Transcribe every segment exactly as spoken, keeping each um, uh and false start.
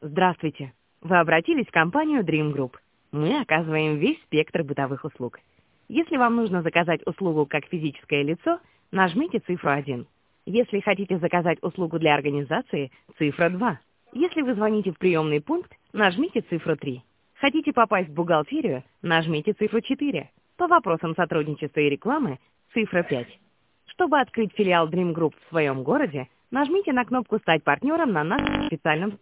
Здравствуйте. Вы обратились в компанию Dream Group. Мы оказываем весь спектр бытовых услуг. Если вам нужно заказать услугу как физическое лицо, нажмите цифру один. Если хотите заказать услугу для организации, цифра два. Если вы звоните в приемный пункт, нажмите цифру три. Хотите попасть в бухгалтерию, нажмите цифру четыре. По вопросам сотрудничества и рекламы, цифра пять. Чтобы открыть филиал Dream Group в своем городе, нажмите на кнопку «Стать партнером» на нашем специальном...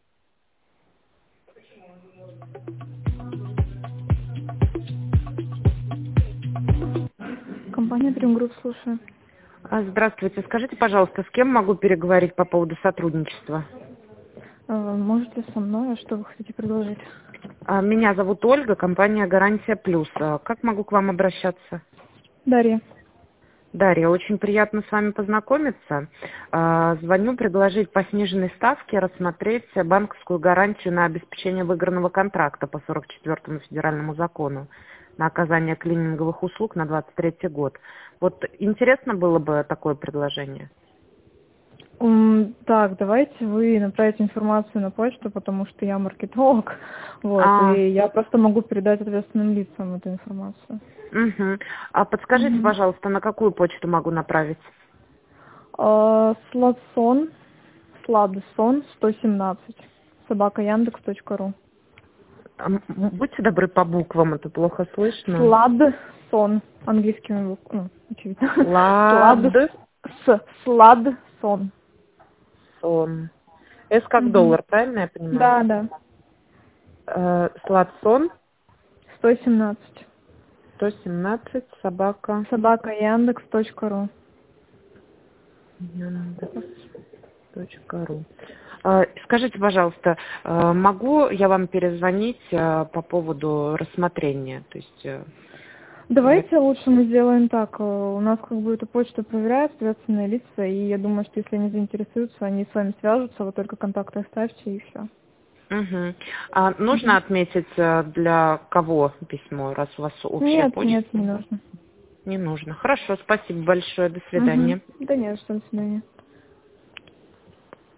Компания Dream Group, слушаю. А, Здравствуйте. Скажите, пожалуйста, с кем могу переговорить по поводу сотрудничества? Э, Можете со мной, а что вы хотите предложить? А, Меня зовут Ольга, компания «Гарантия Плюс». А, Как могу к вам обращаться? Дарья. Дарья, очень приятно с вами познакомиться. А, Звоню предложить по сниженной ставке рассмотреть банковскую гарантию на обеспечение выигранного контракта по сорок четвёртому федеральному закону на оказание клининговых услуг на двадцать третий год. Вот интересно было бы такое предложение? М, Так, давайте вы направите информацию на почту, потому что я маркетолог, вот, А, и я просто могу передать ответственным лицам эту информацию. угу. А подскажите, Мгм. пожалуйста, на какую почту могу направить? А, Сладсон, Сладсон сто семнадцать, собака яндекс точка ру. А, м, Будьте добры по буквам, это плохо слышно. Сладсон, английскими буквами, ну, очевидно. Лад. Слад, Сладсон. Сон. С как Мгм. доллар, правильно я понимаю? Да, да. Э, Сладсон, сто семнадцать. сто семнадцать, собака, Собака яндекс точка ру. яндекс.ру. А, Скажите, пожалуйста, э, могу я вам перезвонить э, по поводу рассмотрения? То есть, э, Давайте лучше мы сделаем так. э, У нас как бы эту почту проверяют ответственные лица, и я думаю, что если они заинтересуются, они с вами свяжутся, вы только контакты оставьте и все. мгм. А нужно отметить э, для кого письмо, раз у вас общая Нет, почта? нет, не нужно. Не нужно. Хорошо, спасибо большое, до Угу. свидания. Да нет, что, до свидания.